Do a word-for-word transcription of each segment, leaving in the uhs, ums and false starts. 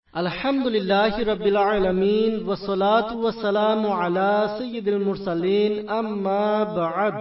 আলহামদুলিল্লাহি রাব্বিল আলামিন ওয়াসসালাতু ওয়াসসালামু আলা সাইয়্যিদিল মুরসালিন আম্মা বা'দ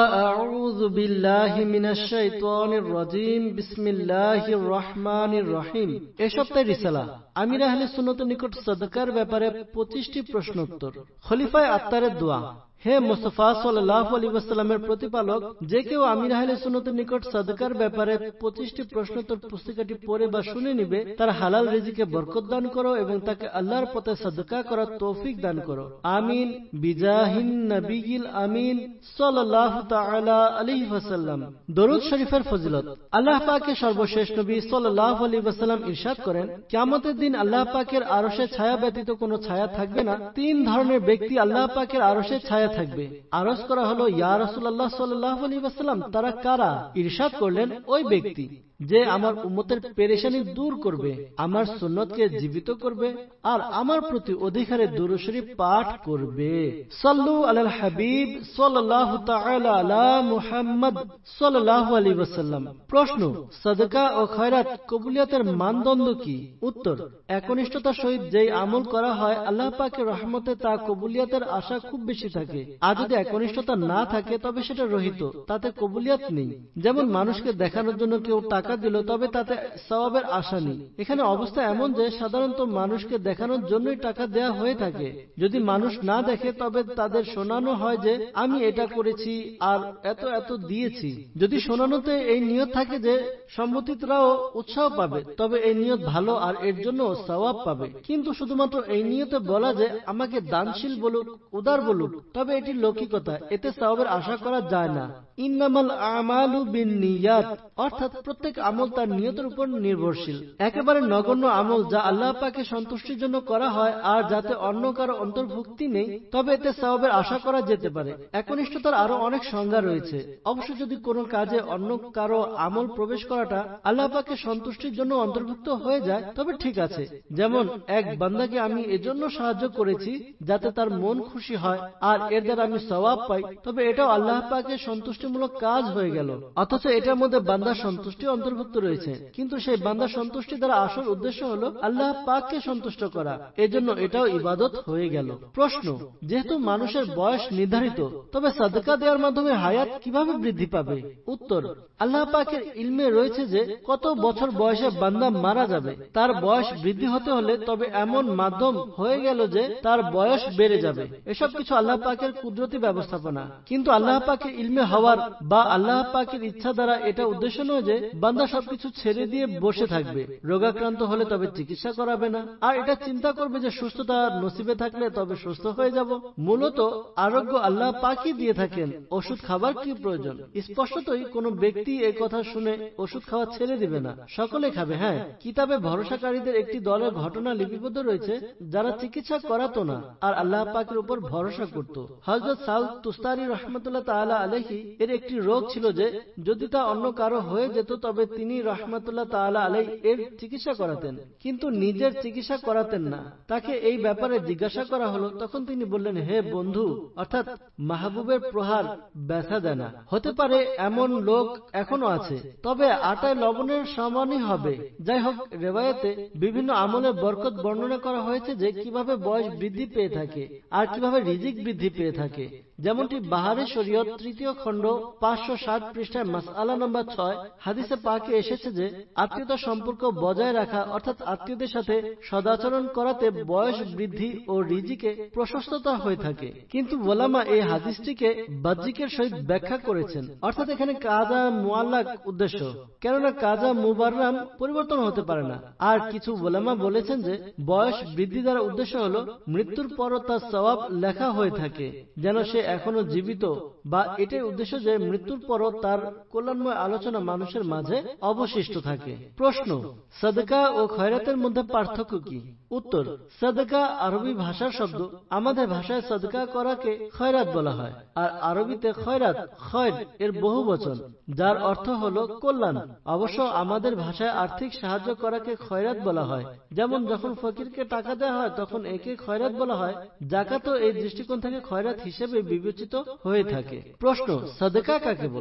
ফাআউযু বিল্লাহি মিনাশ শাইতানির রাজীম বিসমিল্লাহির রহমানির রহিম। এই সপ্তাহের রিসালা আমির আহলে সুন্নাতের নিকট সাদকার ব্যাপারে পঁচিশটি প্রশ্নোত্তর। খলিফায়ে আত্তারের দোয়া। হে মুস্তাফা সাল্লাল্লাহু আলাইহি ওয়াসাল্লামের প্রতিপালক, যে কেউ আমির আহলে সুন্নাতের নিকট সাদকার ব্যাপারে পঁচিশটি প্রশ্নোত্তর পুস্তিকাটি পড়ে বা শুনে নিবে, তার হালাল রিজিকে বরকত দান করো এবং তাকে আল্লাহর পথে সাদকা করার তৌফিক দান করো। আমিন বিজাহিন নবিয়িল আমিন সাল্লাল্লাহু তাআলা আলাইহি ওয়াসাল্লাম। দরুদ শরীফের ফজিলত। আল্লাহ পাকের সর্বশেষ নবী সাল্লাল্লাহু আলাইহি ওয়াসাল্লাম ইরশাদ করেন, কিয়ামতের দিন আল্লাহ পাকের আরশের ছায়া ব্যতীত কোনো ছায়া থাকবে না। তিন ধরনের ব্যক্তি আল্লাহ পাকের আরশের ছায়া থাকবে। আরজ করা হলো, ইয়া রাসূলুল্লাহ সাল্লাল্লাহু আলাইহি ওয়াসাল্লাম, তারা কারা? ইরশাদ করলেন, ওই ব্যক্তি যে আমার উম্মতের পেরেশানি দূর করবে, আমার সুন্নতকে জীবিত করবে আর আমার প্রতি অধিকারে দুরূদ শরীফ পাঠ করবে। সাল্লু আলাল হাবিব সাল্লাল্লাহু তাআলা আলা মুহাম্মদ সাল্লাল্লাহু আলাইহি ওয়াসাল্লাম। প্রশ্ন, সাদকা ও খয়রাত কবুলিয়তের মানদণ্ড কি? উত্তর, একনিষ্ঠতার সহিত যেই আমল করা হয় আল্লাহ পাকের রহমতে তা কবুলিয়তের আশা খুব বেশি থাকে। আর যদি একনিষ্ঠতা না থাকে তবে সেটা রহিত, তাতে কবুলিয়ত নেই। যেমন মানুষকে দেখানোর জন্য কেউ টাকা দিল, তবে তাতে সওয়াবের আশা নেই। এখানে অবস্থা এমন যে সাধারণত মানুষকে দেখানোর জন্যই টাকা দেয়া হয়ে থাকে। যদি মানুষ না দেখে তবে তাদের শোনানো হয় যে আমি এটা করেছি আর এত এত দিয়েছি। যদি শোনানোতে এই নিয়ত থাকে যে সম্মতিতরাও উৎসাহ পাবে, তবে এই নিয়ত ভালো আর এর জন্য সওয়াব পাবে। কিন্তু শুধুমাত্র এই নিয়তে বলা যে আমাকে দানশীল বলুক, উদার বলুক, তবে এটি লৌকিকতা, এতে সওয়াবের আশা করা যায় না। ইন্নামাল আমালু বিন্নিয়াত, অর্থাৎ প্রত্যেক আমল তার নিয়তের উপর নির্ভরশীল। একেবারে নগণ্য আমল যা আল্লাহ পাকের সন্তুষ্টির জন্য করা হয় আর যাতে অন্য কারো অন্তর্ভুক্তি নেই, তবে এতে সওয়াবের আশা করা যেতে পারে। একনিষ্ঠতার আরো অনেক সংজ্ঞা রয়েছে। অবশ্য যদি কোনো কাজে অন্য কারো আমল প্রবেশ করাটা আল্লাহ পাকের সন্তুষ্টির জন্য অন্তর্ভুক্ত হয়ে যায় তবে ঠিক আছে। যেমন এক বান্দাকে আমি এজন্য সাহায্য করেছি যাতে তার মন খুশি হয় আর এর দ্বারা আমি সওয়াব পাই, তবে এটাও আল্লাহ পাকের সন্তুষ্টিমূলক কাজ হয়ে গেল। অথচ এটার মধ্যে বান্দার সন্তুষ্টি অন্তর্ভুক্ত রয়েছে, কিন্তু সেই বান্দার সন্তুষ্টি দ্বারা আসল উদ্দেশ্য হলো আল্লাহ পাককে সন্তুষ্ট করা, এজন্য এটাও ইবাদত হয়ে গেল। প্রশ্ন, যেহেতু মানুষের বয়স নির্ধারিত, তবে সাদকা দেওয়ার মাধ্যমে হায়াত কিভাবে বৃদ্ধি পাবে? উত্তর, আল্লাহ পাকের ইলমে রয়েছে যে কত বছর বয়সে বান্দা মারা যাবে। তার বয়স বৃদ্ধি হতে হলে তবে এমন মাধ্যম হয়ে গেল যে তার বয়স বেড়ে যাবে। এসব কিছু আল্লাহ পাকের কুদরতি ব্যবস্থাপনা, কিন্তু আল্লাহ পাকের ইলমে হওয়ার বা আল্লাহ পাকের ইচ্ছা দ্বারা এটা উদ্দেশ্য নয় যে বান্দা সবকিছু ছেড়ে দিয়ে বসে থাকবে। রোগাক্রান্ত হলে তবে চিকিৎসা করাবে না, আর এটা চিন্তা করবে যে সুস্থতা নসিবে থাকলে তবে সুস্থ হয়ে যাব। মূলত আরোগ্য আল্লাহ পাকই দিয়ে থাকেন, ওষুধ খাবার কি প্রয়োজন? স্পষ্টতই কোনো ব্যক্তি এই কথা শুনে ওষুধ খাওয়া ছেড়ে দিবে না, সকলে খাবে। হ্যাঁ, কিতাবে ভরসাকারীদের একটি দলের ঘটনা লিপিবদ্ধ রয়েছে যারা চিকিৎসা করাতো না আর আল্লাহ পাকের উপর ভরসা করত। হযরত সাউদ তুস্তারি রহমাতুল্লাহ তাআলা আলাইহি এর একটি রোগ ছিল যে যদি তা অন্য কারো হয়ে যেত তবে তিনি রহমাতুল্লাহ তাআলা আলাইহি এর চিকিৎসা করাতেন, কিন্তু নিজের চিকিৎসা করাতেন না। তাকে এই ব্যাপারে জিজ্ঞাসা করা হলো, তখন তিনি বললেন, হে বন্ধু, অর্থাৎ মাহবুবের প্রহার ব্যথা দেয় না। হতে পারে এমন লোক এখনো আছে, তবে আটায় লবণের সমানই হবে। যাই হোক, রেওয়ায়েতে বিভিন্ন আমলের বরকত বর্ণনা করা হয়েছে যে কিভাবে বয়স বৃদ্ধি পেয়ে থাকে আর কিভাবে রিজিক বৃদ্ধি পেয়ে থাকে। যেমনটি বাহারে শরীয়ত তৃতীয় খণ্ড পাঁচশো ষাট পৃষ্ঠায় মাসআলা নম্বর ছয় হাদিসে পাকে এসেছে যে আত্মীয়তা সম্পর্ক বজায় রাখা অর্থাৎ আত্মীয়দের সাথে সদাচরণ করাতে বয়স বৃদ্ধি ও রিজিকে প্রশস্ততা হয়ে থাকে। কিন্তু ওলামা এই হাদিসটিকে বাহ্যিকের সহিত ব্যাখ্যা করেছেন, অর্থাৎ এখানে কাজা মুআল্লাক উদ্দেশ্য, কেননা কাজা মুবাররাম পরিবর্তন হতে পারে না। আর কিছু ওলামা বলেছেন যে বয়স বৃদ্ধি দ্বারা উদ্দেশ্য হলো মৃত্যুর পরও তার সওয়াব লেখা হয়ে থাকে, যেন সে এখনো জীবিত, বা এটাই উদ্দেশ্য যে মৃত্যুর পরও তার কল্যাণময় আলোচনা মানুষের মাঝে অবশিষ্ট থাকে। প্রশ্ন, সাদকা ও খয়রাতের মধ্যে পার্থক্য কি? উত্তর, সাদকা আরবি ভাষার শব্দ। আমাদের ভাষায় সাদকা করাকে খয়রাত বলা হয়, আর আরবিতে খয়রাত খয়র এর বহু বচন, যার অর্থ হলো কল্যাণ। অবশ্য আমাদের ভাষায় আর্থিক সাহায্য করাকে খয়রাত বলা হয়। যেমন যখন ফকিরকে টাকা দেওয়া হয় তখন একে খয়রাত বলা হয়। যাকাতও এই দৃষ্টিকোণ থেকে খয়রাত হিসেবে বিবেচিত হয়ে থাকে। প্রশ্ন, সাদকা কাকে বলে?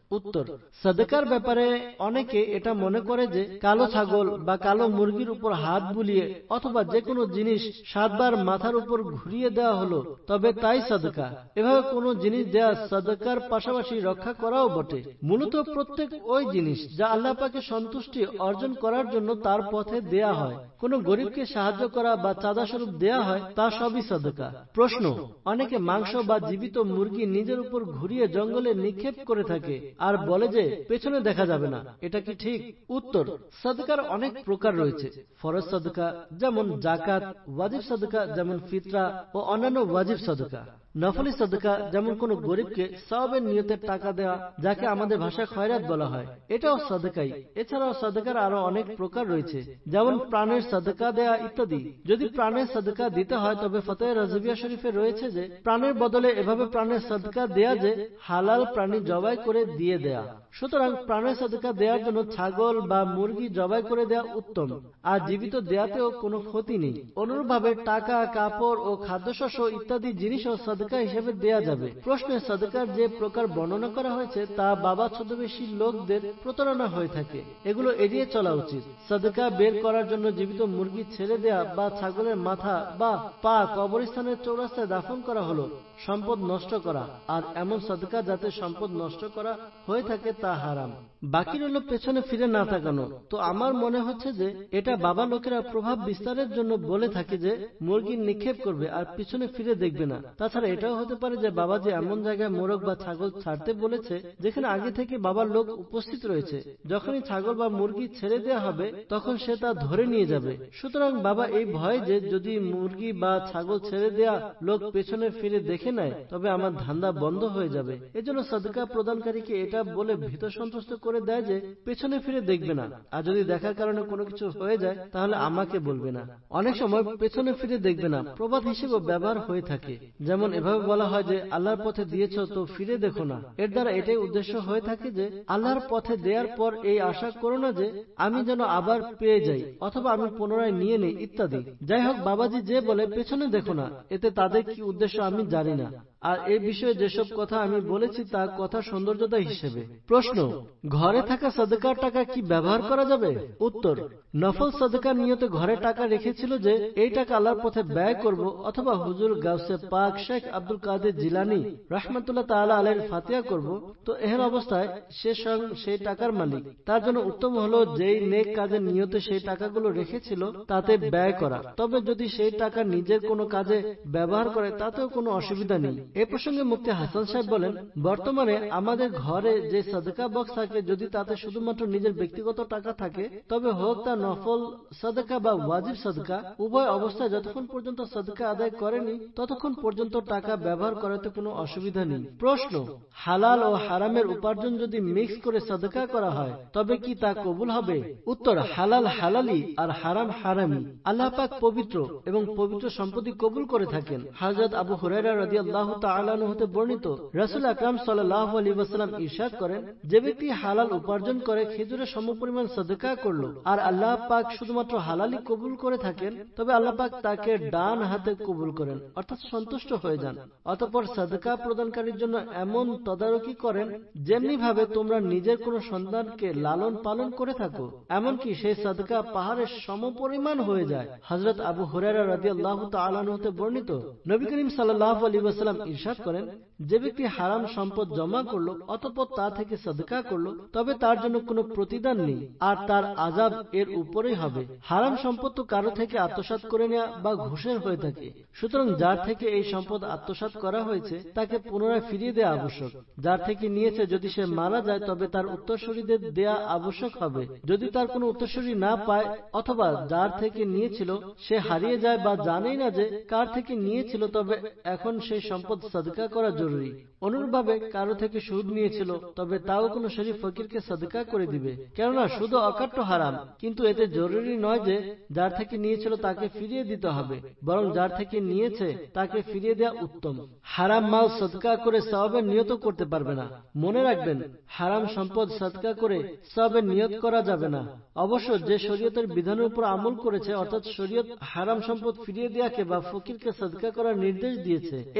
উত্তর, সাদকার ব্যাপারে অনেকে এটা মনে করে যে কালো ছাগল বা কালো মুরগির উপর হাত বুলিয়ে অথবা যে কোনো জিনিস সাতবার মাথার উপর ঘুরিয়ে দেওয়া হলো তবে তাই সাদকা। এভাবে কোনো জিনিস দেয়া সাদকার পাশাপাশি রক্ষা করাও বটে। মূলত প্রত্যেক ওই জিনিস যা আল্লাহ পাকের সন্তুষ্টি অর্জন করার জন্য তার পথে দেয়া হয়, কোন গরিবকে সাহায্য করা বা চাঁদা স্বরূপ দেয়া হয়, তা সবই সাদকা। প্রশ্ন, অনেকে মাংস বা জীবিত মুরগি নিজের উপর ঘুরিয়ে জঙ্গলে নিক্ষেপ করে থাকে আর বলে যে পেছনে দেখা যাবে না, এটা কি ঠিক? উত্তর, সাদকার অনেক প্রকার রয়েছে। ফরজ সাদকা যেমন জাকাত, ওয়াজিব সাদকা যেমন ফিতরা ও অন্যান্য ওয়াজিব সাদকা, নফলি সাদকা যেমন কোন গরিবকে সওয়াবের নিয়তে টাকা দেওয়া, যাকে আমাদের ভাষায় খয়রাত বলা হয়, এটাও সাদকাই। এছাড়াও সাদকার আরো অনেক প্রকার রয়েছে, যেমন প্রাণের সাদকা দেয়া ইত্যাদি। যদি প্রাণের সাদকা দিতে হয় তবে ফতোয়া রাজবিয়া শরীফে রয়েছে যে প্রাণের বদলে এভাবে প্রাণের সাদকা দেয়া যে হালাল প্রাণী জবাই করে দিয়ে দেয়া। সুতরাং প্রাণের সাদকা দেওয়ার জন্য ছাগল বা মুরগি জবাই করে দেওয়া উত্তম, আর জীবিত দেয়াতেও কোনো ক্ষতি নেই। অনুরূপভাবে টাকা, কাপড় ও খাদ্যশস্য ইত্যাদি জিনিসও সাদকা হিসেবে দেয়া যাবে। প্রশ্নে সাদকার যে প্রকার বর্ণনা করা হয়েছে তা বাবা ছদ্মবেশী লোকদের প্রতারণা হয়ে থাকে, এগুলো এড়িয়ে চলা উচিত। সাদকা বের করার জন্য জীবিত মুরগি ছেড়ে দেয়া বা ছাগলের মাথা বা পা কবরস্থানের চৌরাস্তায় দাফন করা হলো সম্পদ নষ্ট করা, আর এমন সাদকা যাতে সম্পদ নষ্ট করা হয়ে থাকে তা হারাম। বাকি রইল পেছনে ফিরে না তাকানো। তো আমার মনে হচ্ছে যে এটা বাবা লোকেরা প্রভাব বিস্তারের জন্য বলে থাকে যে মুরগি নিক্ষেপ করবে আর পিছনে ফিরে দেখবে না। তাছাড়া এটাও হতে পারে যে বাবা যে এমন জায়গায় মোরগ বা ছাগল ছাড়তে বলেছে যেখানে আগে থেকে বাবার লোক উপস্থিত রয়েছে, যখনই ছাগল বা মুরগি ছেড়ে দেওয়া হবে তখন সে তা ধরে নিয়ে যাবে। সুতরাং বাবা এই ভয় যে যদি মুরগি বা ছাগল ছেড়ে দেয়া লোক পেছনে ফিরে দেখে নেয় তবে আমার ধান্দা বন্ধ হয়ে যাবে। এজন্য সাদকা প্রদানকারীকে এটা বলে ভীত সন্ত্রস্ত করে দেয় যে পেছনে ফিরে দেখবে না, আর যদি দেখার কারণে কোনো কিছু হয়ে যায় তাহলে আমাকে বলবে না। অনেক সময় পেছনে ফিরে দেখবে না প্রবাদ হিসেবে ব্যবহার হয়ে থাকে, যেমন এভাবে বলা হয় যে আল্লাহর পথে দিয়েছ তো ফিরে দেখো না। এর দ্বারা এটাই উদ্দেশ্য হয়ে থাকে যে আল্লাহর পথে দেওয়ার পর এই আশা করো না যে আমি যেন আবার পেয়ে যাই অথবা আমি পুনরায় নিয়ে নেই ইত্যাদি। যাই হোক, বাবাজি যে বলে পেছনে দেখো না, এতে তাদের কি উদ্দেশ্য আমি জানি না, আর এই বিষয়ে যেসব কথা আমি বলেছি তা কথা সৌন্দর্যতা হিসেবে। প্রশ্ন, ঘরে থাকা সাদকার টাকা কি ব্যবহার করা যাবে? উত্তর, নফল সাদকার নিয়তে ঘরে টাকা রেখেছিল যে এই টাকা আল্লাহর পথে ব্যয় করব, অথবা হুজুর গাউসে পাক শেখ আব্দুল কাদের জিলানী রাহমাতুল্লাহ তাআলা আলাইহির ফাতিহা করব, তো এহেন অবস্থায় সে স্বয়ং সেই টাকার মালিক। তার জন্য উত্তম হলো যেই নেক কাজের নিয়তে সেই টাকাগুলো রেখেছিল তাতে ব্যয় করা। তবে যদি সেই টাকা নিজের কোনো কাজে ব্যবহার করে তাতেও কোনো অসুবিধা নেই। এ প্রসঙ্গে মুফতি হাসান সাহেব বলেন, বর্তমানে আমাদের ঘরে যে সাদকা বক্স থাকে যদি তাতে শুধুমাত্র নিজের ব্যক্তিগত টাকা থাকে তবে হোক তা নফল সাদকা বা ওয়াজিব সাদকা, উভয় অবস্থায় যতক্ষণ পর্যন্ত সাদকা আদায় করেনি ততক্ষণ পর্যন্ত টাকা ব্যবহার করাতে কোনো অসুবিধা নেই। প্রশ্ন, হালাল ও হারামের উপার্জন যদি মিক্স করে সাদকা করা হয় তবে কি তা কবুল হবে? উত্তর, হালাল হালালি আর হারাম হারামি। আল্লাহ পাক পবিত্র এবং পবিত্র সম্পত্তি কবুল করে থাকেন। হযরত আবু হুরায়রা রাদিয়াল্লাহু তাআলা আনহু হতে বর্ণিত, রাসূল আকরাম সাল্লাল্লাহু আলাইহি ওয়াসাল্লাম ইরশাদ করেন, যে ব্যক্তি হালাল উপার্জন করে খেজুরের সমপরিমাণ সাদকা করলো আর আল্লাহ পাক শুধুমাত্র হালালি কবুল করে থাকেন তবে আল্লাহ পাক তাকে ডান হাতে কবুল করেন, অর্থাৎ সন্তুষ্ট হয়ে যান। অতঃপর সাদকা প্রদানকারীর জন্য এমন তদারকি করেন যেমনি ভাবে তোমরা নিজের কোন সন্তানকে লালন পালন করে থাকো, এমনকি সেই সাদকা পাহাড়ের সমপরিমাণ হয়ে যায়। হযরত আবু হুরায়রা রাদিয়াল্লাহু তাআলা আনহু হতে বর্ণিত, নবী করিম সাল্লাল্লাহু আলাইহি ওয়াসাল্লাম ইরশাদ করেন, যে ব্যক্তি হারাম সম্পদ জমা করলো অতঃপর তা থেকে সাদকা করলো তবে তার জন্য কোনো প্রতিদান নেই আর তার আযাব এর উপরেই হবে। হারাম সম্পদ তো কারো থেকে আত্মসাৎ করে নেওয়া বা ঘুষের হয়ে থাকে, সুতরাং যার থেকে এই সম্পদ আত্মসাৎ করা হয়েছে তাকে পুনরায় ফিরিয়ে দেওয়া আবশ্যক। যার থেকে নিয়েছে যদি সে মারা যায় তবে তার উত্তরসূরিদের দেয়া আবশ্যক হবে। যদি তার কোনো উত্তরসূরি না পায় অথবা যার থেকে নিয়েছিল সে হারিয়ে যায় বা জানেই না যে কার থেকে নিয়েছিল তবে এখন সেই সম্পদ সাদকা করা জরুরি। অনুরূপভাবে কারো থেকে সুদ নিয়েছিল তবে তাও কোনো শরীফ ফকিরকে সাদকা করে দিবে, কেননা সুদ অকাট্য হারাম, কিন্তু এতে জরুরি নয় যে যার থেকে নিয়েছিল তাকে ফিরিয়ে দিতে হবে, বরং যার থেকে নিয়েছে তাকে ফিরিয়ে দেওয়া উত্তম। হারাম মাল সাদকা করে সওয়াবের নিয়ত করতে পারবে না। মনে রাখবেন, হারাম সম্পদ সাদকা করে সওয়াবের নিয়ত করা যাবে না। অবশ্য যে শরীয়তের বিধানের উপর আমল করেছে, অর্থাৎ শরীয়ত হারাম সম্পদ ফিরিয়ে দেওয়াকে বা ফকিরকে সাদকা করার নির্দেশ দিয়েছে, এই বিধানের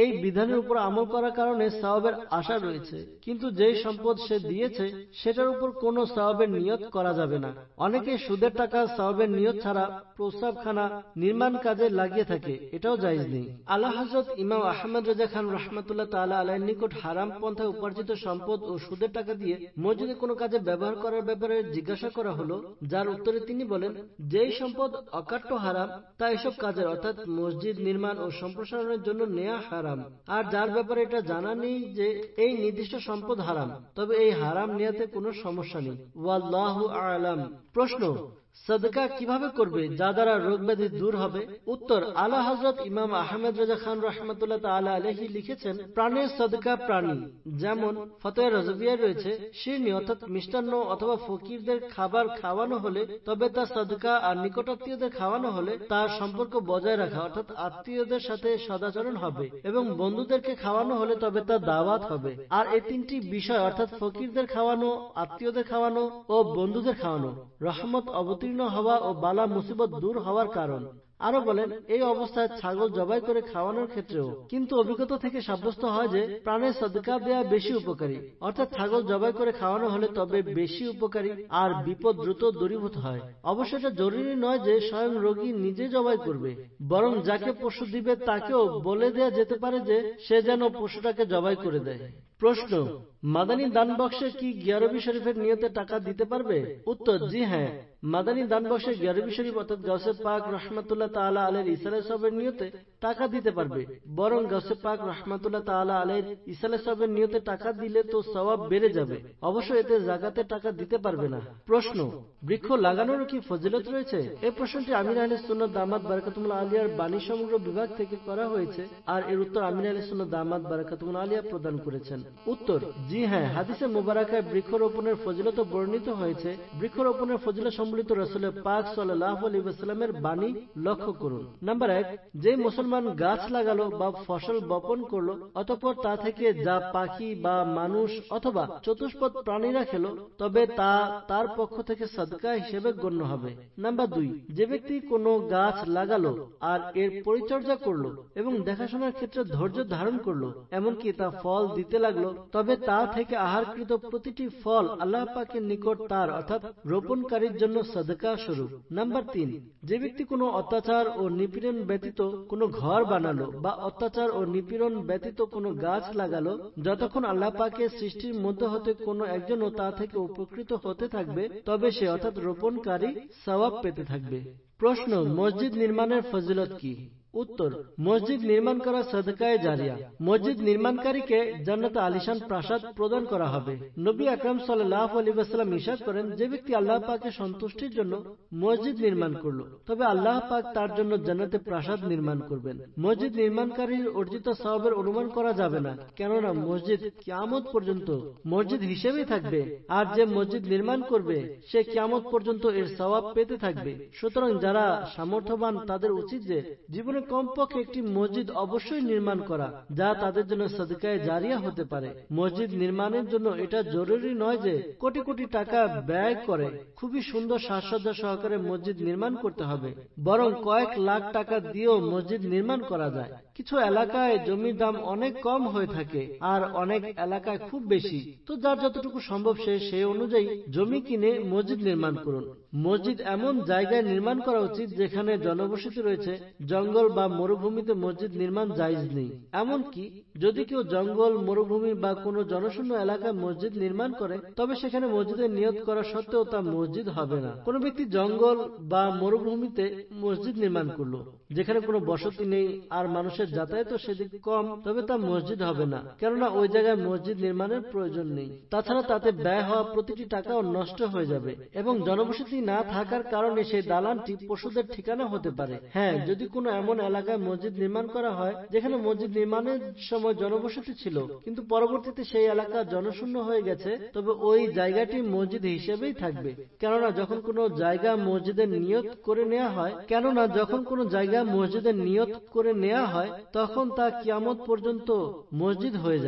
বিধানের উপর আমল করার কারণে সওয়াবের আশা রয়েছে, কিন্তু যেই সম্পদ সে দিয়েছে সেটার উপর কোনো সওয়াবের নিয়ত করা যাবে না। অনেকে সুদের টাকা সওয়াবের নিয়ত ছাড়া প্রস্রাবখানা নির্মাণ কাজে লাগিয়ে থাকে, এটাও জায়েজ নেই। আল্লাহ হযরত ইমাম আহমদ রেজা খান রাহমাতুল্লাহ তাআলা আলাইহির নিকট হারাম পন্থায় উপার্জিত সম্পদ ও সুদের টাকা দিয়ে মসজিদে কোনো কাজে ব্যবহার করার ব্যাপারে জিজ্ঞাসা করা হলো, যার উত্তরে তিনি বলেন, যেই সম্পদ অকাট্য হারাম তা এসব কাজের অর্থাৎ মসজিদ নির্মাণ ও সম্প্রসারণের জন্য নেয়া হারাম। আর যার ব্যাপারে এটা জানা নেই যে এই নির্দিষ্ট সম্পদ হারাম, তবে এই হারাম নেয়াতে কোনো সমস্যা নেই। ওয়াল্লাহু আ'লাম। প্রশ্ন, সাদকা কিভাবে করবে যা দ্বারা রোগ ব্যাধি দূর হবে? উত্তর, আলা হযরত ইমাম আহমদ রেজা খান রাহমাতুল্লাহ তাআলা আলাইহি লিখেছেন, প্রাণের সাদকা প্রাণী, যেমন ফতোয়া রাজবিয়ায় রয়েছে, শিরনি অর্থাৎ মিষ্টান্ন অথবা ফকিরদের খাবার খাওয়ানো হলে তবে তা সাদকা, আর নিকটাত্মীয়দের খাওয়ানো হলে তার সম্পর্ক বজায় রাখা অর্থাৎ আত্মীয়দের সাথে সদাচরণ হবে, এবং বন্ধুদেরকে খাওয়ানো হলে তবে তা দাওয়াত হবে। আর এই তিনটি বিষয় অর্থাৎ ফকিরদের খাওয়ানো, আত্মীয়দের খাওয়ানো ও বন্ধুদের খাওয়ানো রহমত অবতীর্ণ হওয়া ও বালা মুসিবত দূর হওয়ার কারণ। আরো বলেন, এই অবস্থায় ছাগল জবাই করে খাওয়ানোর ক্ষেত্রেও কিন্তু অভিজ্ঞতা থেকে সাব্যস্ত হয় যে প্রাণের সাদকা দেয়া বেশি উপকারী, অর্থাৎ ছাগল জবাই করে খাওয়ানো হলে তবে বেশি উপকারী আর বিপদ দ্রুত দূরীভূত হয়। অবশ্য এটা জরুরি নয় যে স্বয়ং রোগী নিজে জবাই করবে, বরং যাকে পশু দিবে তাকেও বলে দেয়া যেতে পারে যে সে যেন পশুটাকে জবাই করে দেয়। প্রশ্ন, মাদানী দান বক্সে কি গিয়ারবি শরীফের নিয়তে টাকা দিতে পারবে? উত্তর, জি হ্যাঁ, মাদানী দান বক্সে গিয়ারবি শরীফ অর্থাৎ গাউসে পাক রাহমাতুল্লাহ তাআলা আলাইহির ইসালে সওয়াবের নিয়তে টাকা দিতে পারবে, বরং গাউসে পাক রাহমাতুল্লাহ তাআলা আলাইহির ইসালে সওয়াবের নিয়তে টাকা দিলে তো সওয়াব বেড়ে যাবে, অবশ্য এতে যাকাতে টাকা দিতে পারবে না। প্রশ্ন, বৃক্ষ লাগানোর কি ফজিলত রয়েছে? এই প্রশ্নটি আমির আহলে সুন্নাত দামাত বারাকাতুহুল আলিয়ার বাণী সমগ্র বিভাগ থেকে করা হয়েছে, আর এর উত্তর আমির আহলে সুন্নাত দামাত বারাকাতুহুল আলিয়া প্রদান করেছেন। উত্তর, জি হ্যাঁ, হাদিসে মুবারাকায় বৃক্ষরোপণের ফজিলত বর্ণিত হয়েছে। বৃক্ষরোপণের ফজিলত সম্বলিত রাসূল পাক সাল্লাল্লাহু আলাইহি ওয়াসাল্লামের বাণী লক্ষ্য করুন। নাম্বার এক, যে মুসলমান গাছ লাগালো বা ফসল বপন করলো, অতঃপর তা থেকে যা পাখি বা মানুষ অথবা চতুষ্পদ প্রাণীরা খেলো, তবে তা তার পক্ষ থেকে সাদকা হিসেবে গণ্য হবে। নাম্বার দুই, যে ব্যক্তি কোনো গাছ লাগালো আর এর পরিচর্যা করলো এবং দেখাশোনার ক্ষেত্রে ধৈর্য ধারণ করলো, এমনকি তা ফল দিতে লাগলো, তবে তা থেকে আহারকৃত প্রতিটি ফল আল্লাহ পাকের নিকট তার অর্থাৎ রোপণকারীর জন্য সাদকা স্বরূপ। নাম্বার তিন, যে ব্যক্তি কোনো অত্যাচার ও নিপীড়ন ব্যতীত কোনো ঘর বানালো বা অত্যাচার ও নিপীড়ন ব্যতীত কোনো গাছ লাগালো, যতক্ষণ আল্লাহ পাকের সৃষ্টির মধ্যে হতে কোনো একজনও তা থেকে উপকৃত হতে থাকবে, তবে সে অর্থাৎ রোপণকারী সওয়াব পেতে থাকবে। প্রশ্ন, মসজিদ নির্মাণের ফজিলত কি? উত্তর, মসজিদ নির্মাণ করা সাদকায়ে জারিয়া। মসজিদ নির্মাণকারীকে জান্নাতে আলিশান প্রাসাদ প্রদান করা হবে। নবী আকরাম সাল্লাল্লাহু আলাইহি ওয়াসাল্লাম ইরশাদ করেন, যে ব্যক্তি আল্লাহ পাকের সন্তুষ্টির জন্য মসজিদ নির্মাণ করলো, তবে আল্লাহ পাক তার জন্য জান্নাতে প্রাসাদ নির্মাণ করবেন। মসজিদ নির্মাণকারীর অর্জিত সওয়াবের অনুমান করা যাবে না, কেননা মসজিদ কিয়ামত পর্যন্ত মসজিদ হিসেবেই থাকবে, আর যে মসজিদ নির্মাণ করবে সে কিয়ামত পর্যন্ত এর সওয়াব পেতে থাকবে। সুতরাং যারা সামর্থ্যবান তাদের উচিত যে জীবনে কমপক্ষে একটি মসজিদ অবশ্যই নির্মাণ করা, যা তাদের জন্য সাদকায়ে জারিয়া হতে পারে। মসজিদ নির্মাণের জন্য এটা জরুরি নয় যে কোটি কোটি টাকা ব্যয় করে খুবই সুন্দর সাজসজ্জা সহকারে মসজিদ নির্মাণ করতে হবে, বরং কয়েক লাখ টাকা দিয়েও মসজিদ নির্মাণ করা যায়। কিছু এলাকায় জমির দাম অনেক কম হয়ে থাকে আর অনেক এলাকায় খুব বেশি, তো যার যতটুকু সম্ভব সে সেই অনুযায়ী জমি কিনে মসজিদ নির্মাণ করুন। মসজিদ এমন জায়গায় নির্মাণ করা উচিত যেখানে জনবসতি রয়েছে। জঙ্গল বা মরুভূমিতে মসজিদ নির্মাণ জায়েজ নেই। এমনকি যদি কেউ জঙ্গল, মরুভূমি বা কোনো জনশূন্য এলাকায় মসজিদ নির্মাণ করে, তবে সেখানে মসজিদের নিয়ত করা সত্ত্বেও তা মসজিদ হবে না। কোন ব্যক্তি জঙ্গল বা মরুভূমিতে মসজিদ নির্মাণ করলো যেখানে কোনো বসতি নেই আর মানুষের যাতায়াত সেদিক কম, তবে তা মসজিদ হবে না, কেননা ওই জায়গায় মসজিদ নির্মাণের প্রয়োজন নেই। তাছাড়া তাতে ব্যয় হওয়া প্রতিটি টাকাও নষ্ট হয়ে যাবে এবং জনবসতি না থাকার কারণে সেই দালানটি পশুদের ঠিকানা হতে পারে। হ্যাঁ, যদি কোনো এমন এলাকায় মসজিদ নির্মাণ করা হয় যেখানে মসজিদ নির্মাণের সময় জনবসতি ছিল কিন্তু পরবর্তীতে সেই এলাকা জনশূন্য হয়ে গেছে, তবে ওই জায়গাটি মসজিদ হিসেবেই থাকবে। কেননা যখন কোনো জায়গা মসজিদের নিয়ত করে নেওয়া হয় কেননা যখন কোনো জায়গা মসজিদের নিয়ত করে নেওয়া হয় তখন তা কিয়ামত পর্যন্ত মসজিদ হয়ে যায়।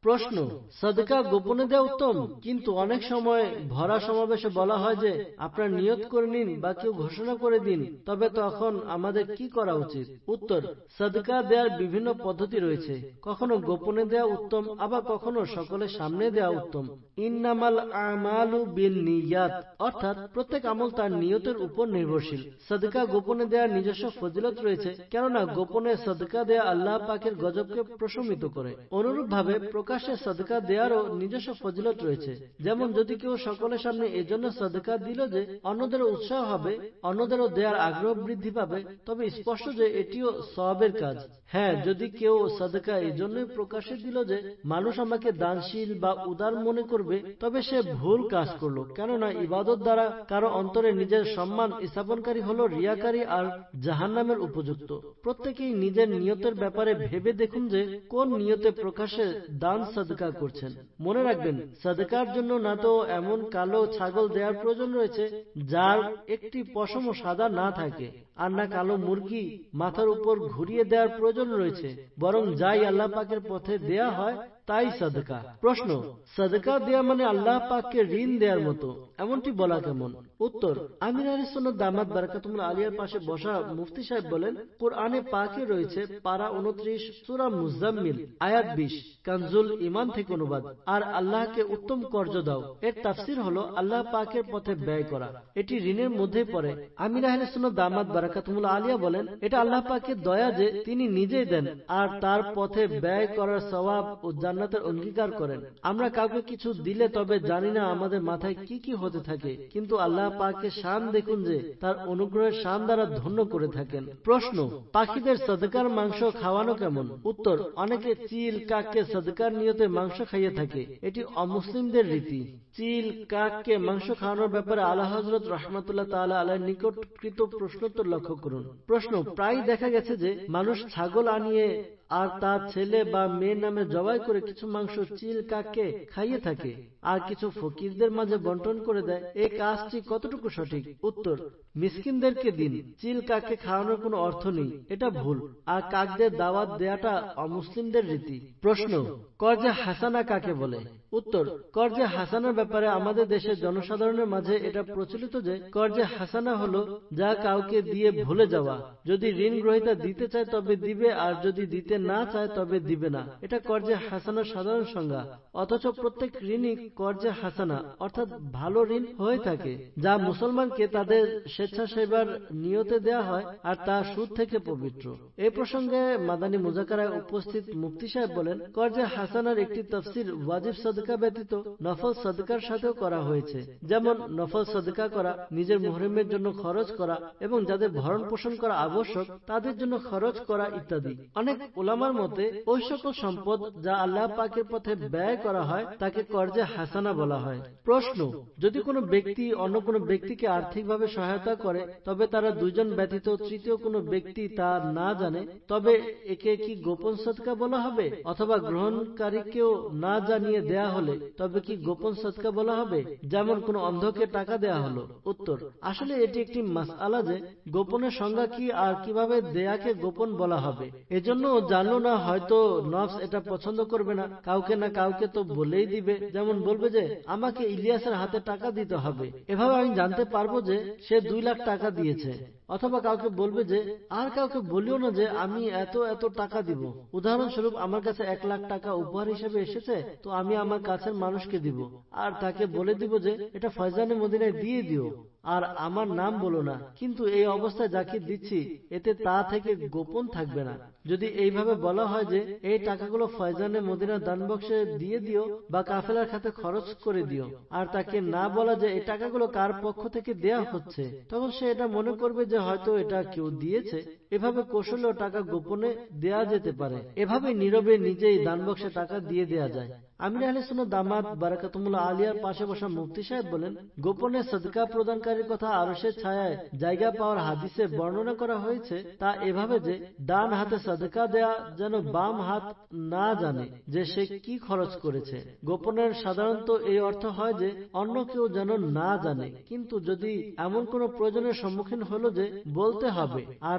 প্রশ্ন, সাদকা গোপনে দেওয়া উত্তম, কিন্তু অনেক সময় ভরা সমাবেশে বলা হয় যে আপনার নিয়ত করে নিন বা কেউ ঘোষণা করে দিন, তবে তখন আমাদের কি করা উচিত? উত্তর, সাদকা দেওয়ার বিভিন্ন পদ্ধতি রয়েছে। কখনো গোপনে দেওয়া উত্তম, আবার কখনো সকলের সামনে দেওয়া উত্তম। ইন্নামাল আমালু বিন্নিয়াত, অর্থাৎ প্রত্যেক আমল তার নিয়তের উপর নির্ভরশীল। সাদকা গোপনে দেওয়ার নিজস্ব ফজিলত রয়েছে, কেননা গোপনে সাদকা দেয়া আল্লাহ পাকের গজবকে প্রশমিত করে। অনুরূপভাবে প্রকাশ্যে সাদকা দেওয়ারও নিজস্ব ফজিলত রয়েছে। যেমন যদি কেউ সকলের সামনে এজন্য সাদকা দিল যে অন্যদেরও উৎসাহ হবে, অন্যদেরও দেওয়ার আগ্রহ বৃদ্ধি পাবে, তবে স্পষ্ট যে এটিও সওয়াবের কাজ। হ্যাঁ, যদি কেউ সাদকা এই জন্যই প্রকাশ্যে দিল যে মানুষ আমাকে দানশীল বা উদার মনে করবে, তবে সে ভুল কাজ করলো, কেননা ইবাদত দ্বারা কারো অন্তরে নিজের সম্মান স্থাপনকারী হলো রিয়াকারী আর জাহান্নামের উপযুক্ত। প্রত্যেকেই নিজের নিয়তের ব্যাপারে ভেবে দেখুন যে কোন নিয়তে প্রকাশ্যে দান সাদকা করছেন। মনে রাখবেন, সাদকার জন্য না তো এমন কালো ছাগল দেওয়ার প্রয়োজন রয়েছে যার একটি পশমও সাদা না থাকে, আর না কালো মুরগি মাথার উপর ঘুরিয়ে দেওয়ার প্রয়োজন রয়েছে, বরং যাই আল্লাহ পাকের পথে দেয়া হয় তাই সাদকা। প্রশ্ন, সাদকা দেয়া মানে আল্লাহ পাককে ঋণ দেওয়ার মতো, এমনটি বলা কেমন? উত্তর, আমির আহলে সুন্নাত দামাত বারাকাতুহুল আলিয়ার পাশে বসা মুফতি সাহেব বলেন, কুরআনে পাকে রয়েছে পারা উনত্রিশ, সূরা মুজাম্মিল, আয়াত বিশ, কানজুল ঈমান থেকে অনুবাদ, আর আল্লাহকে উত্তম কর্জ দাও। এর তাফসীর হলো আল্লাহ পাকের পথে ব্যয় করা। এটি ঋণের মধ্যে পড়ে। আমির আহলে সুন্নাত দামাত বারাকাতুহুল আলিয়া বলেন, এটা আল্লাহ পাকের দয়া যে তিনি নিজেই দেন আর তার পথে ব্যয় করার সওয়াব ও জান্নাতের অঙ্গীকার করেন। আমরা কাউকে কিছু দিলে তবে জানি না আমাদের মাথায় কি কি হতে থাকে, কিন্তু আল্লাহ পাকের শান দেখুন যে তার অনুগ্রহের শান দ্বারা ধন্য করে থাকেন। প্রশ্ন, পাখিদের সাদকার মাংস খাওয়ানো কেমন? উত্তর, অনেকে চিল কাককে সাদকার নিয়তে মাংস খাইয়ে থাকে। এটি অমুসলিমদের রীতি। চিল কাককে মাংস খাওয়ানোর ব্যাপারে আলা হযরত রাহমাতুল্লাহ তাআলা আলাইহির নিকটকৃত প্রশ্নোত্তর লক্ষ্য করুন। প্রশ্ন, প্রায় দেখা গেছে যে মানুষ ছাগল আনিয়ে আর তার ছেলে বা মেয়ের নামে জবাই করে কিছু মাংস চিল কাককে খাইয়ে থাকে আর কিছু ফকিরদের মাঝে বন্টন করে দেয়। এই কাজটি কতটুকু সঠিক? উত্তর, মিসকিনদেরকে দিন, চিল কাককে খাওয়ানোর কোনো অর্থ নেই, এটা ভুল। আর কাকদের দাওয়াত দেয়াটা অমুসলিমদের রীতি। প্রশ্ন, কর্জে হাসানা কাকে বলে? উত্তর, কর্জে হাসানার ব্যাপারে আমাদের দেশের জনসাধারণের মাঝে এটা প্রচলিত যে কর্জে হাসানা হলো যা কাউকে দিয়ে ভুলে যাওয়া। যদি ঋণ গ্রহীতা দিতে চায় তবে দিবে, আর যদি দিতে না চায় তবে দিবে না। এটা কর্জে হাসানার সাধারণ সংজ্ঞা। অথচ প্রত্যেক ঋণই কর্জে হাসানা অর্থাৎ ভালো ঋণ হয়ে থাকে, যা মুসলমানকে তাদের স্বেচ্ছাসেবার নিয়তে দেয়া হয়, আর তা সুদ থেকে পবিত্র। এই প্রসঙ্গে মাদানী মুযাকারায় উপস্থিত মুফতি সাহেব বলেন, কর্জে হাসানার একটি তাফসীর ওয়াজিব সাদকা ব্যতীত নফল সাদকার সাথেও করা হয়েছে। যেমন নফল সাদকা করা, নিজের মুহরিমের জন্য খরচ করা, এবং যাদের ভরণ পোষণ করা আবশ্যক তাদের জন্য খরচ করা ইত্যাদি। অনেক উলামার মতে ওই সকল সম্পদ যা আল্লাহ পাকের পথে ব্যয় করা হয় তাকে কর্জে হাসানা বলা হয়। প্রশ্ন, যদি কোনো ব্যক্তি অন্য কোনো ব্যক্তিকে আর্থিকভাবে সহায়তা করে, তবে তারা দুইজন ব্যতীত তৃতীয় কোনো ব্যক্তি তা না জানে, তবে একে কি গোপন সদকা বলা হবে? অথবা গ্রহণকারীকেও না জানিয়ে দেয়া হলে তবে কি গোপন সদকা বলা হবে? যেমন কোন অন্ধকে টাকা দেয়া হলো। উত্তর, আসলে এটি একটি মাসআলা যে গোপনের সংজ্ঞা কি আর কিভাবে দেয়াকে গোপন বলা হবে। এজন্য জানলো না, হয়তো নফস এটা পছন্দ করবে না, কাউকে না কাউকে তো বলেই দিবে। যেমন বলবে যে আমাকে ইলিয়াসের হাতে টাকা দিতে হবে, এভাবে আমি জানতে পারবো যে সে দুই লাখ টাকা দিয়েছে। অথবা কাউকে বলবে যে আর কাউকে বলিও না যে আমি এত এত টাকা দিব। উদাহরণস্বরূপ, আমার কাছে এক লাখ টাকা উপহার হিসেবে এসেছে, তো আমি আমার কাছের মানুষকে দিব, আর তাকে বলে দিব যে এটা ফয়জানে মদিনায় দিয়ে দিও, আর আমার নাম বলো না। কিন্তু এই অবস্থায় যাকে দিচ্ছি এতে তা থেকে গোপন থাকবে না। যদি এইভাবে বলা হয় যে এই টাকাগুলো ফয়জানে মদিনার দানবক্সে দিয়ে দিও বা কাফেলার খাতে খরচ করে দিও, আর তাকে না বলা যে এই টাকাগুলো কার পক্ষ থেকে দেয়া হচ্ছে, তখন সে এটা মনে করবে যে হয়তো এটা কেউ দিয়েছে। এভাবে কৌশলেও টাকা গোপনে দেয়া যেতে পারে। এভাবে নীরবে নিজেই দানবক্সে টাকা দিয়ে দেয়া যায়। আমির আহলে সুন্নাত দামাত বারাকাতুহুল আলিয়ার পাশে বসা মুফতি সাহেব বলেন, গোপনে সাদকা প্রদানকারীর কথা আরশের ছায়ায় জায়গা পাওয়ার হাদিসে বর্ণনা করা হয়েছে তা এভাবে যে ডান হাতে সাদকা দেয়া যেন বাম হাত না জানে যে সে কি খরচ করেছে। গোপনের সাধারণত এই অর্থ হয় যে অন্য কেউ যেন না জানে, কিন্তু যদি এমন কোন প্রয়োজনের সম্মুখীন হলো যে বলতে হবে আর তা না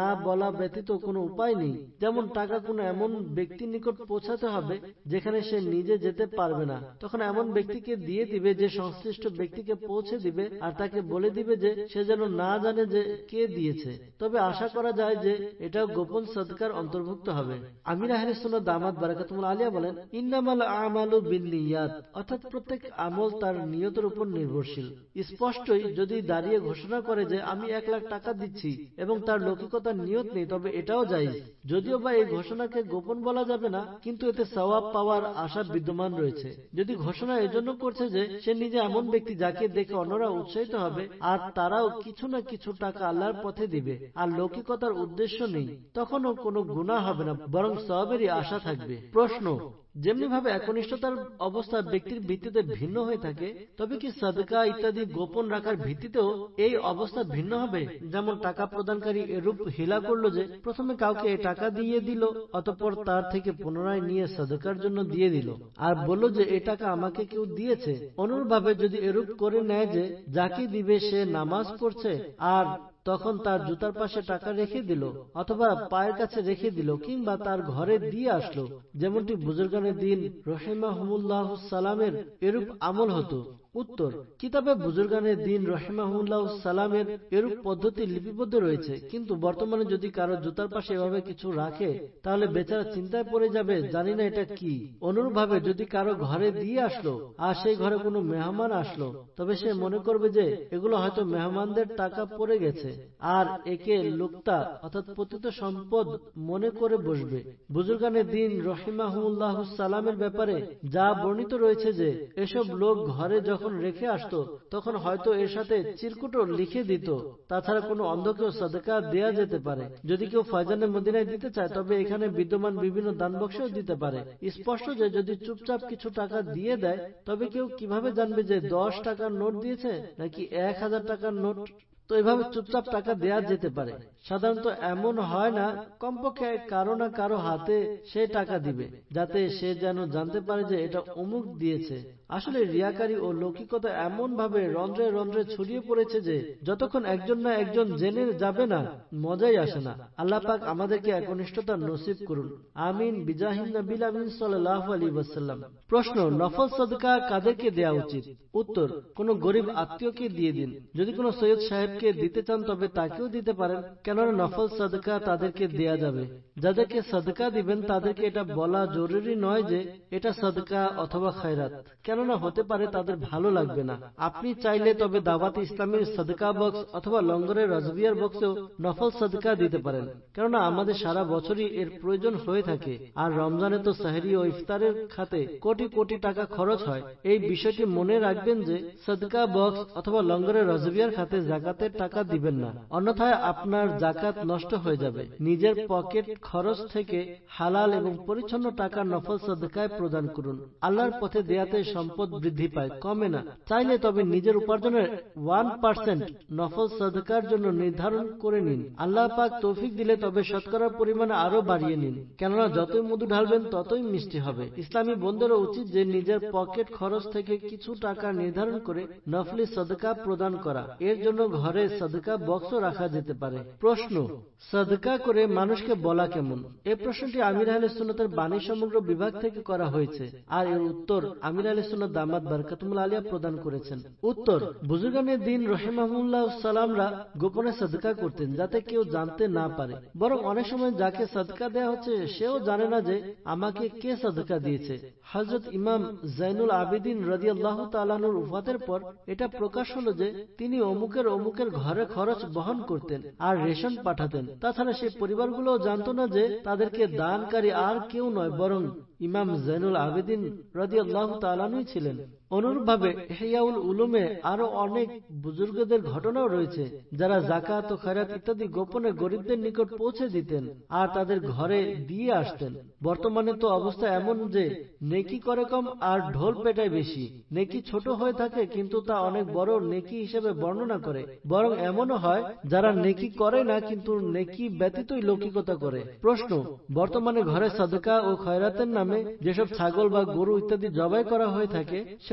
না বলা ব্যতীত কোনো উপায় নেই। যেমন টাকা কোনো এমন ব্যক্তির নিকট পৌঁছাতে হবে যেখানে সে নিজে যেতে পারবে না, তখন এমন ব্যক্তিকে দিয়ে দিবে যে সংশ্লিষ্ট ব্যক্তিকে পৌঁছে দিবে আর তাকে বলে দিবে যে সে যেন না জানে যে কে দিয়েছে। তবে আশা করা যায় যে এটাও গোপন সদকার অন্তর্ভুক্ত হবে। আমির আহলে সুন্নাত দামাত বারাকাতুহুল আলিয়া বলেন, ইন্নামাল আমালু বিন্নিয়াত, অর্থাৎ প্রত্যেক আমল তার নিয়তের উপর নির্ভরশীল। স্পষ্টই যদি দাঁড়িয়ে ঘোষণা করে যে আমি এক লাখ টাকা দিচ্ছি এবং তার লৌকিকতার নিয়ত নেই, তবে এটাও জায়েজ। যদিও বা এই ঘোষণাকে গোপন বলা যাবে না, কিন্তু এতে সওয়াব পাওয়ার আশা বিদ্যমান রয়েছে। যদি ঘোষণা এজন্য করছে যে সে নিজে এমন ব্যক্তি যাকে দেখে অন্যরা উৎসাহিত হবে আর তারাও কিছু না কিছু টাকা আল্লাহর পথে দিবে আর লৌকিকতার উদ্দেশ্য নেই, তখনও কোনো গুনাহ হবে না, বরং সওয়াবেরই আশা থাকবে। প্রশ্ন, যেমনি ভাবে একনিষ্ঠতার অবস্থা ব্যক্তির ভিত্তিতে ভিন্ন হয়ে থাকে, তবে কি সাদকা ইত্যাদি গোপন রাখার ভিত্তিতেও এই অবস্থা ভিন্ন হবে? যেমন টাকা প্রদানকারী এরূপ হিলা করলো যে প্রথমে কাউকে টাকা দিয়ে দিল, অতঃপর তার থেকে পুনরায় নিয়ে সাদকার জন্য দিয়ে দিল আর বলল যে এই টাকা আমাকে কেউ দিয়েছে। অনুরূপভাবে যদি এরূপ করে নেয় যে যাকে দিবে সে নামাজ পড়ছে আর তখন তার জুতার পাশে টাকা রেখে দিল অথবা পায়ের কাছে রেখে দিল কিংবা তার ঘরে দিয়ে আসলো, যেমনটি বুজুর্গানে দিন রহিমাহুমুল্লাহ সালামের এরূপ আমল হতো। উত্তর, কিতাবে বুজুর্গানে দিন রহিমাহুল্লাহ সালামের এরূপ পদ্ধতি লিপিবদ্ধ রয়েছে, কিন্তু বর্তমানে যদি কারো জুতার পাশে এভাবে কিছু রাখে তাহলে বেচারা চিন্তায় পড়ে যাবে, জানি না এটা কি। অনুরূপভাবে যদি কারো ঘরে দিয়ে আসলো আর সেই ঘরে কোনো মেহমান আসলো, তবে সে মনে করবে যে এগুলো হয়তো মেহমানদের টাকা পড়ে গেছে আর একে লুকতা অর্থাৎ পতিত সম্পদ মনে করে বসবে। বুজুর্গানে দিন রহিমাহুল্লাহ সালামের ব্যাপারে যা বর্ণিত রয়েছে যে এসব লোক ঘরে যখন রেখে আসতো তখন হয়তো এর সাথে চিরকুটও লিখে দিত। তাছাড়া কোনো অন্ধকেও সাদকা দেয়া যেতে পারে। যদি কেউ ফয়জানে মদিনায় দিতে চায় তবে এখানে বিদ্যমান বিভিন্ন দানবক্সও দিতে পারে। স্পষ্ট যে যদি চুপচাপ কিছু টাকা দিয়ে দেয় তবে কেউ কিভাবে জানবে যে দশ টাকার নোট দিয়েছে নাকি এক হাজার টাকার নোট? তো এভাবে চুপচাপ টাকা দেয়া যেতে পারে। সাধারণত এমন হয় না, কমপক্ষে কারো না কারো হাতে সে টাকা দিবে যাতে সে যেন জানতে পারে যে এটা অমুক দিয়েছে। আসলে রিয়াকারী ও লৌকিকতা এমন ভাবে রন্ধ্রে রন্ধ্রে ছড়িয়ে পড়েছে যে যতক্ষণ একজন না একজন জেনে যাবে না, মজাই আসে না। আল্লাহ পাক আমাদেরকে একনিষ্ঠতা নসিব করুন, আমিন। বিজাহিন নবিল আমিন সাল্লাল্লাহু আলাইহি ওয়াসাল্লাম। প্রশ্ন, নফল সাদকা কাদেরকে দেয়া উচিত? উত্তর, কোন গরিব আত্মীয়কে দিয়ে দিন। যদি কোনো সৈয়দ সাহেবকে দিতে চান তবে তাকেও দিতে পারেন, কেননা নফল সাদকা তাদেরকে দেয়া যাবে। যাদেরকে সাদকা দিবেন তাদেরকে এটা বলা জরুরি নয় যে এটা সাদকা অথবা খায়রাত, কেননা হতে পারে তাদের ভালো লাগবে না। আপনি চাইলে তবে দাওয়াত ইসলামের সাদকা বক্স অথবা লঙ্গরের রাজবিয়ার বক্সেও নফল সাদকা দিতে পারেন, কেননা আমাদের সারা বছরই এর প্রয়োজন হয়ে থাকে আর রমজানে তো সাহরি ও ইফতারের খাতে কোটি কোটি টাকা খরচ হয়। এই বিষয়টি মনে রাখবেন যে সাদকা বক্স অথবা লঙ্গরের রাজবিয়ার খাতে জাকাতের টাকা দিবেন না, অন্যথায় আপনার জাকাত নষ্ট হয়ে যাবে। নিজের পকেট খরচ থেকে হালাল এবং পরিচ্ছন্ন টাকা নফল সাদকায় প্রদান করুন। আল্লাহর পথে দেয়াতে সম্পদ বৃদ্ধি পায়, কমে না। চাইলে তবে নিজের উপার্জনের ওয়ান পার্সেন্ট নফল সাদকার জন্য নির্ধারণ করে নিন। আল্লাহ পাক তৌফিক দিলে তবে শতকরার পরিমাণ আরো বাড়িয়ে নিন, কেননা যতই মধু ঢালবেন ততই মিষ্টি হবে। ইসলামী বন্ধুরা উচিত যে নিজের পকেট খরচ থেকে কিছু টাকা নির্ধারণ করে নফলি সাদকা প্রদান করা। এর জন্য ঘরে সাদকা বক্সও রাখা যেতে পারে। প্রশ্ন, সাদকা করে মানুষকে বলা কেমন? এই প্রশ্নটি আমির আহলে সুন্নাতের বাণী সমগ্র বিভাগ থেকে করা হয়েছে আর এর উত্তর আমির আহলে সুন্নাত দামাত বারকাতুল আলিয়া প্রদান করেছেন। উত্তর, বুজুর্গানে দিন রহিমাহুল্লাহ সালামরা গোপনে সাদকা করতেন যাতে কেউ জানতে না পারে, বরং অনেক সময় যাকে সাদকা দেয়া হচ্ছে সেও জানে না যে আমাকে কে সাদকা দিয়েছে। হযরত ইমাম জাইনুল আবেদিন রাদিয়াল্লাহু তাআলা আনহুর ওফাতের পর এটা প্রকাশ হলো যে তিনি অমুকের অমুকের ঘরে খরচ বহন করতেন আর রেশন পাঠাতেন। তাছাড়া সেই পরিবারগুলোও জানতো না যে তাদেরকে দানকারী আর কেউ নয়, বরং ইমাম জাইনুল আবেদিন রাদিয়াল্লাহু তাআলা আনহু ছিলেন। অনুরূপভাবে ইহইয়াউল উলুমে আরো অনেক বুজুর্গদের ঘটনাও রয়েছে যারা যাকাত ও খায়রাত ইত্যাদি গোপনে গরিবদের নিকট পৌঁছে দিতেন আর তাদের ঘরে দিয়ে আসতেন। বর্তমানে তো অবস্থা এমন যে নেকি করে কম আর ঢোল পেটায় বেশি। নেকি ছোট হয়ে থাকে কিন্তু তা অনেক বড় নেকি হিসেবে বর্ণনা করে, বরং এমনও হয় যারা নেকি করে না কিন্তু নেকি ব্যতীতই লৌকিকতা করে। প্রশ্ন, বর্তমানে ঘরে সাদকা ও খয়রাতের নামে যেসব ছাগল বা গরু ইত্যাদি জবাই করা হয়ে থাকে সেগুলো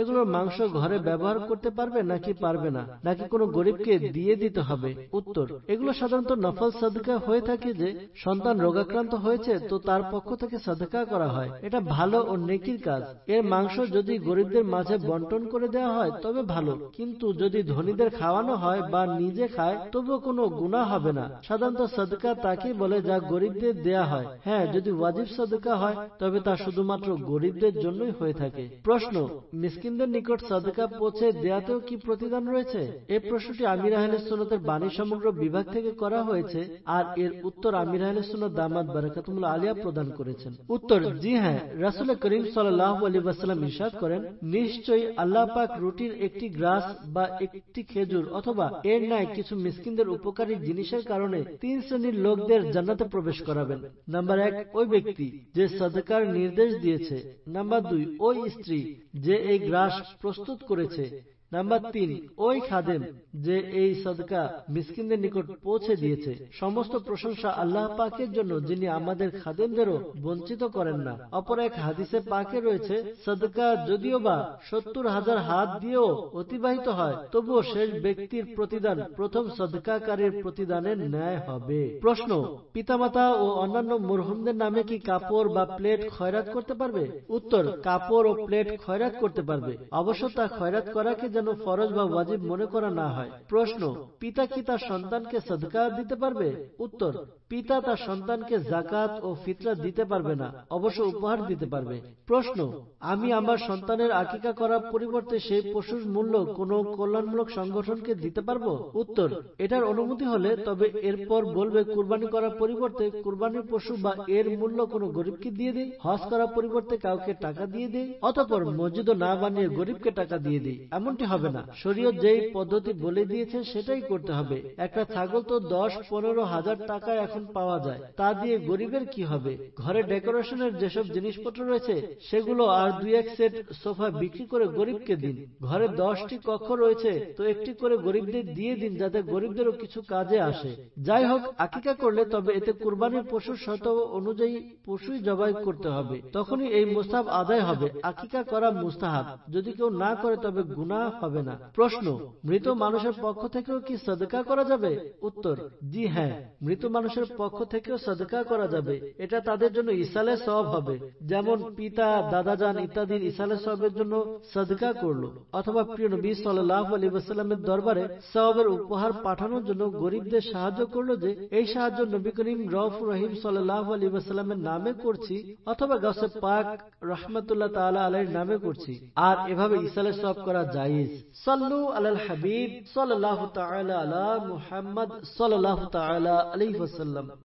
সেগুলোর মাংস ঘরে ব্যবহার করতে পারবে নাকি পারবে না, নাকি কোনো গরিবকে দিয়ে দিতে হবে? উত্তর, এগুলো সাধারণত নফল সাদকা হয়ে থাকে যে সন্তান রোগাক্রান্ত হয়েছে তো তার পক্ষ থেকে সাদকা করা হয়। এটা ভালো ও নেকির কাজ। এর মাংস যদি গরিবদের মাঝে বন্টন করে দেওয়া হয় তবে ভালো, কিন্তু যদি ধনীদের খাওয়ানো হয় বা নিজে খায় তবুও কোনো গুনাহ হবে না। সাধারণত সাদকা তাকে বলে যা গরিবদের দেয়া হয়। হ্যাঁ, যদি ওয়াজিব সাদকা হয় তবে তা শুধুমাত্র গরিবদের জন্যই হয়ে থাকে। প্রশ্ন, মিসকিনদের নিকট সাদকা পৌঁছে দেয়াতেও কি প্রতিদান রয়েছে? এই প্রশ্নটি আমির আহলে সুন্নাতের বাণী সমগ্র বিভাগ থেকে করা হয়েছে আর এর উত্তর আমির আহলে সুন্নাত দামাত বারাকাতুহুল আলিয়া প্রদান করেছেন। উত্তর, জি হ্যাঁ। রাসূল করিম সাল্লাল্লাহু আলাইহি ওয়াসাল্লাম ইরশাদ করেন, নিশ্চয়ই আল্লাহ পাক রুটির একটি গ্রাস বা একটি খেজুর অথবা এর ন্যায় কিছু মিসকিনদের উপকারী জিনিসের কারণে তিন শ্রেণীর লোকদের জান্নাতে প্রবেশ করাবেন। নাম্বার এক, ওই ব্যক্তি যে সাদকার নির্দেশ দিয়েছে। নাম্বার দুই, ওই স্ত্রী যে এই গ্রাস প্রস্তুত করেছে। নাম্বার তিন, ওই খাদেম যে এই সাদকা মিসকিনদের নিকট পৌঁছে দিয়েছে। সমস্ত প্রশংসা আল্লাহ পাকের জন্য যিনি আমাদের খাদেমদেরও বঞ্চিত করেন না। অপর এক হাদিসে পাকে রয়েছে, সাদকা যদিও বা সত্তর হাজার হাত দিয়েও অতিবাহিত হয় তবুও শেষ ব্যক্তির প্রতিদান প্রথম সাদকাকারীর প্রতিদানের ন্যায় হবে। প্রশ্ন, পিতামাতা ও অন্যান্য মরহুমদের নামে কি কাপড় বা প্লেট খয়রাত করতে পারবে? উত্তর, কাপড় ও প্লেট খয়রাত করতে পারবে। অবশ্য তা খয়রাত করাকে যেন ফরজ বা ওয়াজিব মনে করা না হয়। প্রশ্ন, পিতা কি তার সন্তানকে সাদকা দিতে পারবে? উত্তর, পিতা তার সন্তানকে যাকাত ও ফিতরা দিতে পারবে না, অবশ্য উপহার দিতে পারবে। প্রশ্ন, আমি আমার সন্তানের আকিকা করার পরিবর্তে সেই পশুর মূল্য কোনো কল্যাণমূলক সংগঠনকে দিতে পারবো? উত্তর, এটার অনুমতি হলে, তবে এরপর বলবে কুরবানি করার পরিবর্তে কুরবানির পশু বা এর মূল্য কোনো গরিবকে দিয়ে দেই, হজ করার পরিবর্তে কাউকে টাকা দিয়ে দেই, অতঃপর মসজিদও না বানিয়ে গরিবকে টাকা দিয়ে দেই। এমনটি হবে না। শরীয়ত যেই পদ্ধতি বলে দিয়েছে সেটাই করতে হবে। একটা ছাগল তো দশ পনেরো হাজার টাকা এখন পাওয়া যায়, তা দিয়ে গরিবের কি হবে? ঘরে ডেকোরেশনের যেসব জিনিসপত্র রয়েছে সেগুলো আর দুই এক সেট সোফা বিক্রি করে গরিবকে দিন। ঘরে দশটি কক্ষ রয়েছে তো একটি করে গরিবদের দিয়ে দিন, যাতে গরিবদেরও কিছু কাজে আসে। যাই হোক, আকিকা করলে তবে এতে কুরবানির পশুর শর্ত অনুযায়ী পশুই জবাই করতে হবে, তখনই এই মুস্তাহাব আদায় হবে। আকিকা করা মুস্তাহাব, যদি কেউ না করে তবে গুনাহ হবে না। প্রশ্ন, মৃত মানুষের পক্ষ থেকেও কি সাদকা করা যাবে? উত্তর, জি হ্যাঁ, মৃত মানুষের পক্ষ থেকেও সাদকা করা যাবে। এটা তাদের জন্য ইসালে সওয়াব হবে, যেমন পিতা, দাদাজান ইত্যাদির ইসালে সওয়াবের জন্য সাদকা করলো, অথবা প্রিয় নবী সাল্লাল্লাহু আলাইহি ওয়াসাল্লামের দরবারে সওয়াবের উপহার পাঠানোর জন্য গরিবদের সাহায্য করলো যে এই সাহায্য নবী করিম রউফুর রহিম সাল্লাল্লাহু আলাইহি ওয়াসাল্লামের নামে করছি অথবা গাউসে পাক রাহমাতুল্লাহ তাআলা আলাইহির নামে করছি। আর এভাবে ইসালে সওয়াব করা জায়েজ। সাল্লু আলাল হাবিব সাল্লাল্লাহু তাআলা আলা মুহাম্মদ সাল্লাল্লাহু তাআলা আলাইহি ওয়াসাল্লাম।